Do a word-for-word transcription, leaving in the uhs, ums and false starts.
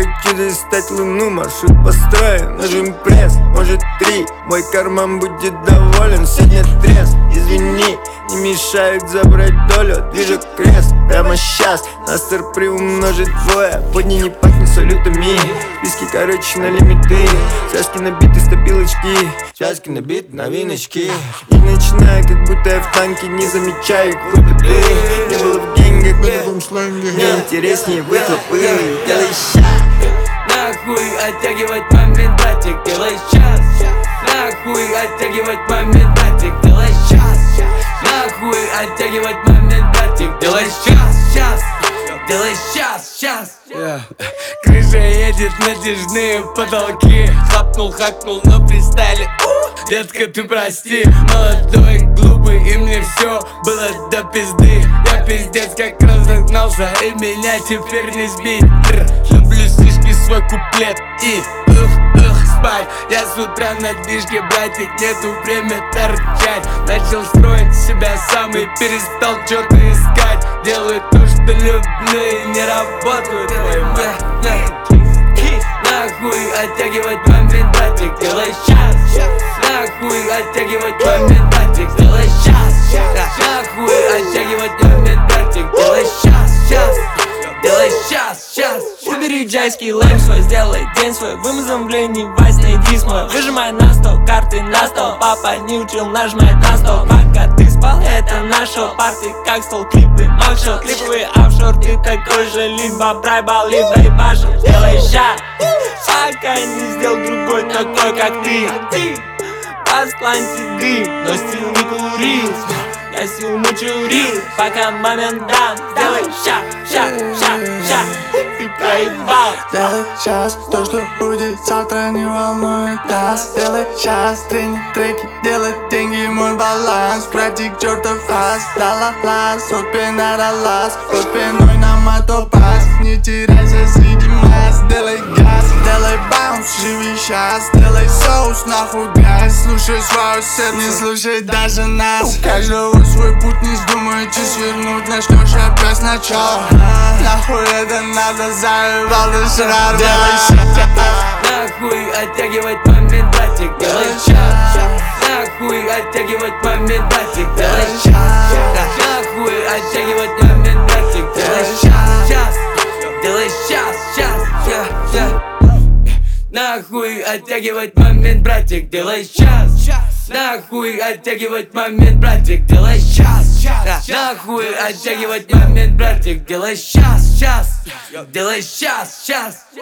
хочу достать луну, маршрут построен. Нажим пресс, может три, мой карман будет доволен. Сегодня треск, извини, не мешает забрать долю. Движу крест, прямо сейчас Настер приумножит двое. Подни не пахнет салютами, списки короче на лимиты. Связки набиты стабилочки, связки набиты новиночки. И начинаю, как будто я в танке, не замечаю выпады. Не было в деньгах, в любом сленге. Мне интереснее выхлопы. Делай ща. Нахуй оттягивать момент, братик, делай сейчас. Нахуй оттягивать момент, братик, делай сейчас. Нахуй оттягивать момент, братик, делай сейчас, сейчас. Делай сейчас, сейчас. Yeah. Крыша едет, натяжные потолки. Хапнул, хакнул на фристайле. uh, Детка, ты прости. Молодой, глупый, и мне все было до пизды. Я пиздец как разогнался, и меня теперь не сбить. Люблю слишком свой куплет и ух, ух, спать. Я с утра на движке, братик, нету время торчать. Начал строить себя сам и перестал что-то искать. Делаю то, что люблю, и не работаю твою мать. Нахуй оттягивать момент, братик, делай сейчас. Нахуй оттягивать момент, братик, делай сейчас. Нахуй оттягивать момент, братик, делай сейчас, сейчас. Делай сейчас, сейчас. Убери джайский лайм свой, сделай день свой. Вымазан в лени, вась, найди смой. Выжимай на стол, карты на стол. Папа не учил нажимать на стол. Пока ты спал, это наш шоу. Парты как стол, клипы, макшоу. Клиповый офшор, ты такой же. Либо брайбал, либо ебашил. Сделай ща, пока не сделал другой такой, как ты. Посклоньте дым, но стил не курил. Я сил мучу рил, пока момент дан. Сделай ща, ща, ща, ща. Ты проебал. Сделай сейчас то, что будет завтра, не волнует нас. Сделай сейчас тренинг, треки, делай деньги, мой баланс. Братик, чертов ас, ла-ла-ла, сот пена лас. Под пеной на мотопас, не теряйся среди масс. Сделай газ, сделай баунс, живи сейчас. Сделай соус, нахуй газ. Слушай свой сет, не слушай даже нас. У каждого свой путь, не вздумайте свернуть. Начнешь опять сначала. Нахуй это надо, заебал ты шар. Делай сейчас. Нахуй оттягивать момент, братик, делай сейчас. Нахуй оттягивать момент, братик, делай сейчас. Нахуй оттягивать момент, братик, делай сейчас, сейчас. Делай сейчас, сейчас, сейчас. Нахуй оттягивать момент, братик, делай сейчас. Нахуй оттягивать момент, братик, делай сейчас. Нахуй оттягивать момент, братик, делай сейчас, сейчас. Делай сейчас, сейчас.